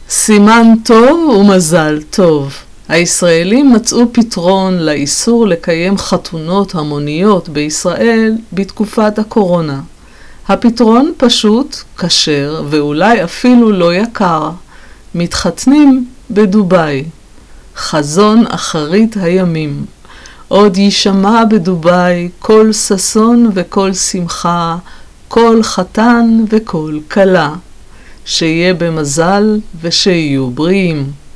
סימן טוב ומזל טוב. הישראלים מצאו פתרון לאיסור לקיים חתונות המוניות בישראל בתקופת הקורונה. הפתרון פשוט, כשר ואולי אפילו לא יקר. מתחתנים בדובאי. חזון אחרית הימים. עוד יישמע בדובאי כל ששון וכל שמחה, כל חתן וכל כלה. שיהיה במזל ושיהיו בריאים.